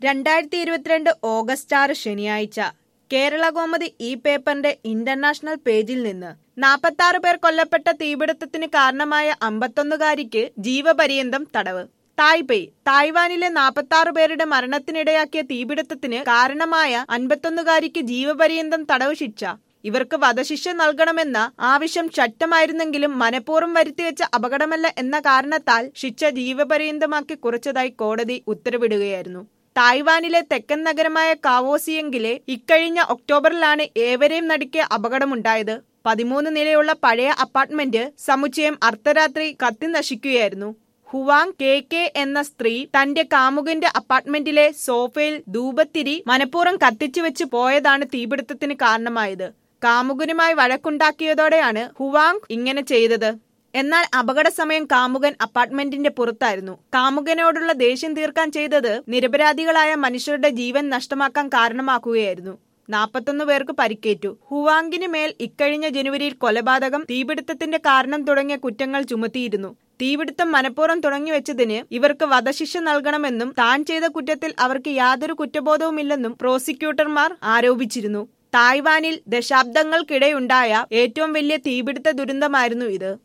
2022 August 6 ശനിയാഴ്ച കേരളകൗമുദി ഈ പേപ്പറിന്റെ ഇന്റർനാഷണൽ പേജിൽ നിന്ന് 46 പേർ കൊല്ലപ്പെട്ട തീപിടുത്തത്തിന് കാരണമായ 51കാരിക്ക് ജീവപര്യന്തം തടവ്. തായ്പേയ് തായ്വാനിലെ 46 പേരുടെ മരണത്തിനിടയാക്കിയ തീപിടുത്തത്തിന് കാരണമായ 51കാരിക്ക് ജീവപര്യന്തം തടവ് ശിക്ഷ. ഇവർക്ക് വധശിക്ഷ നൽകണമെന്ന ആവശ്യം ശക്തമായിരുന്നെങ്കിലും മനഃപൂർവ്വം വരുത്തിവെച്ച അപകടമല്ല എന്ന കാരണത്താൽ ശിക്ഷ ജീവപര്യന്തമാക്കി കുറച്ചതായി കോടതി ഉത്തരവിടുകയായിരുന്നു. തായ്വാനിലെ തെക്കൻ നഗരമായ കാവോസിയെങ്കിലെ ഇക്കഴിഞ്ഞ ഒക്ടോബറിലാണ് ഏവരെയും നടുക്കിയ അപകടമുണ്ടായത്. 13 നിലയുള്ള പഴയ അപ്പാർട്ട്മെന്റ് സമുച്ചയം അർദ്ധരാത്രി കത്തി നശിക്കുകയായിരുന്നു. ഹുവാങ് കെ എന്ന സ്ത്രീ തന്റെ കാമുകന്റെ അപ്പാർട്ട്മെന്റിലെ സോഫയിൽ ധൂപത്തിരി മനഃപൂർവ്വം കത്തിച്ചുവെച്ച് പോയതാണ് തീപിടുത്തത്തിന് കാരണമായത്. കാമുകനുമായി വഴക്കുണ്ടാക്കിയതോടെയാണ് ഹുവാങ് ഇങ്ങനെ ചെയ്തത്. എന്നാൽ അപകട സമയം കാമുകൻ അപ്പാർട്ട്മെന്റിന്റെ പുറത്തായിരുന്നു. കാമുകനോടുള്ള ദേഷ്യം തീർക്കാൻ ചെയ്തത് നിരപരാധികളായ മനുഷ്യരുടെ ജീവൻ നഷ്ടമാക്കാൻ കാരണമാക്കുകയായിരുന്നു. 41 പേർക്ക് പരിക്കേറ്റു. ഹുവാങ്ങിന് മേൽ ഇക്കഴിഞ്ഞ ജനുവരിയിൽ കൊലപാതകം, തീപിടുത്തത്തിന്റെ കാരണം തുടങ്ങിയ കുറ്റങ്ങൾ ചുമത്തിയിരുന്നു. തീപിടുത്തം മനഃപൂർവ്വം തുടങ്ങിവെച്ചതിന് ഇവർക്ക് വധശിക്ഷ നൽകണമെന്നും താൻ ചെയ്ത കുറ്റത്തിൽ അവർക്ക് യാതൊരു കുറ്റബോധവുമില്ലെന്നും പ്രോസിക്യൂട്ടർമാർ ആരോപിച്ചിരുന്നു. തായ്വാനിൽ ദശാബ്ദങ്ങൾക്കിടെയുണ്ടായ ഏറ്റവും വലിയ തീപിടുത്ത ദുരന്തമായിരുന്നു ഇത്.